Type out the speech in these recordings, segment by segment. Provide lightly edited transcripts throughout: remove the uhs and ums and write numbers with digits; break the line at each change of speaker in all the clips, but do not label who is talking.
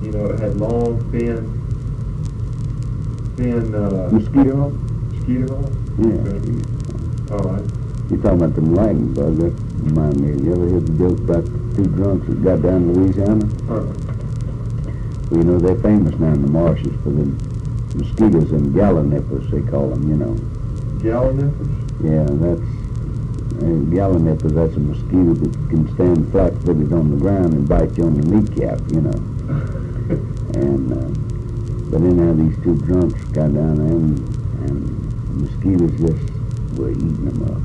You know, it had long, thin,
Mosquito hawk?
mosquito hawk?
Yeah.
Okay. All right.
You talking about them lightning bugs? That remind me. You ever hear the joke about two drunks that got down to Louisiana? Well, you know, they're famous now in the marshes for the mosquitoes and gallinippers, they call them, you know.
Gallinippers?
Yeah, that's... gallinippers, that's a mosquito that can stand flat-footed on the ground and bite you on the kneecap, you know. But anyhow, these two drunks got down there and the mosquitoes just were eating them up.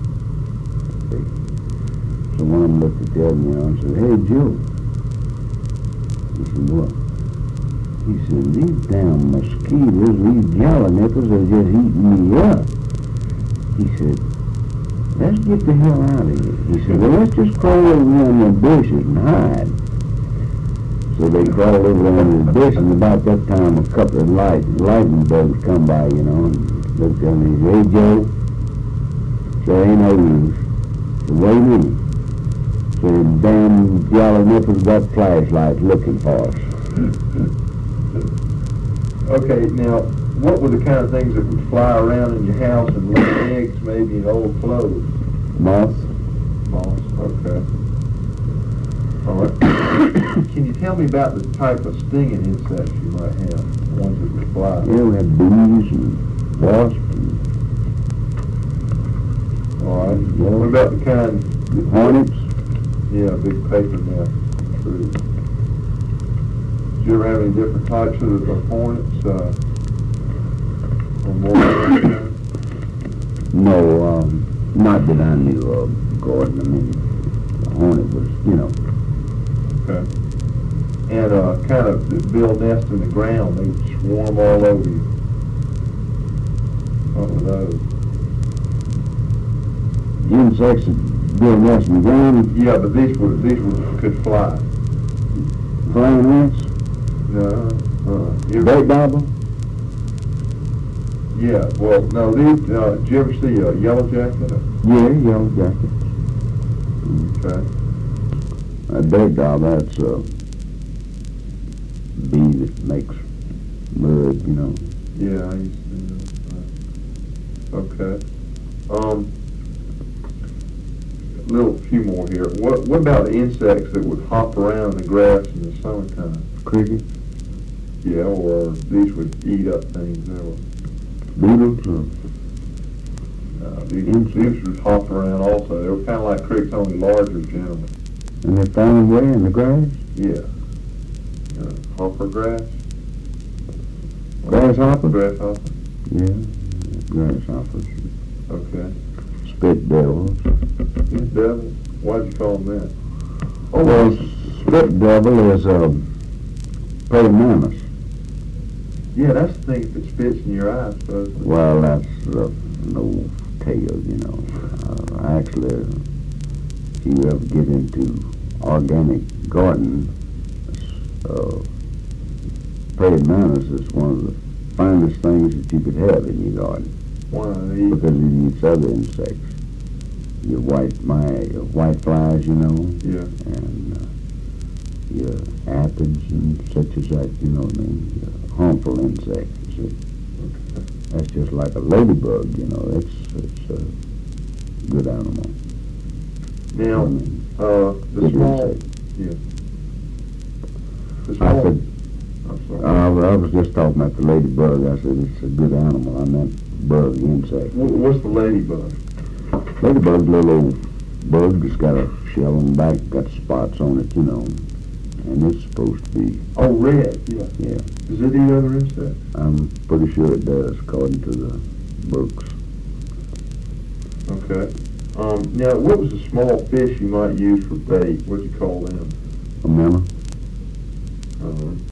So one of them looked at the other, you know, and said, "Hey, Joe." He said, "What?" He said, "These damn mosquitoes, these gallinippers are just eating me up." He said, "Let's get the hell out of here." He said, "Well, let's just crawl over in the bushes and hide." So they crawled over under the bush, and about that time a couple of lightning bugs come by, you know, and looked at me and said, "Hey, Joe." So ain't no use. So wait a minute. So the damn gallinippers got flashlights looking for us.
Okay, now, what were the kind of things that would fly around in your house and lay eggs, maybe in old clothes?
Moths?
Moths, okay. All right. Can you tell me about the type of stinging insects you might have, ones that would fly?
Yeah, we had bees and wasps and
All right. What about the kind?
hornets.
Yeah, big paper nest. True. Did you ever have any different types of hornets? Or more than that kind?
No, not that I knew of, Gordon. I mean, the hornet was, you know.
Okay. And kind of build nest in the ground. They swarm all over you. What were those?
Insects that build nests in the ground.
Yeah, but these could fly.
Flying ants. Bait dauber.
Yeah, well, no, these, did you ever see a yellow jacket?
Yeah, yellow jacket.
Okay.
A bait dauber, that's a bee that makes mud, you know.
Yeah, I used to know. Okay. A few more here. What about insects that would hop around in the grass in the summertime?
Crickets.
Yeah, or these would eat up things.
Beetles.
These would hop around also. They were kind of like crickets, only larger generally.
And they found where in the grass?
Yeah. Hopper grass?
Grasshopper?
Grasshopper.
Yeah, grasshoppers.
Okay.
Spit devils.
Spit devil? Why'd you call them that?
Oh, well, spit devil is praying mantis.
Yeah, that's the thing that spits in your eye, I suppose.
Well, that's no tail, you know. Actually, if you ever get into organic gardening, praying mantis is one of the finest things that you could have in your garden.
Why?
Because it eats other insects. Your white flies, you know.
Yeah.
And your aphids and such as that, you know what I mean? Your harmful insects, you see.
Okay.
That's just like a ladybug, you know. It's a good animal.
Now,
I mean,
the
good
small...
insect.
Yeah. The
I
small...
said,
I'm sorry.
I was just talking about the ladybug. I said it's a good animal. I meant bug, insect.
What's the ladybug?
Ladybug's a little old bug that's got a shell on the back, got spots on it, you know. And it's supposed to be...
Oh, red, yeah.
Yeah.
Does it eat other insects?
I'm pretty sure it does, according to the books.
Okay. Now, what was a small fish you might use for bait? What'd you call them?
A minnow?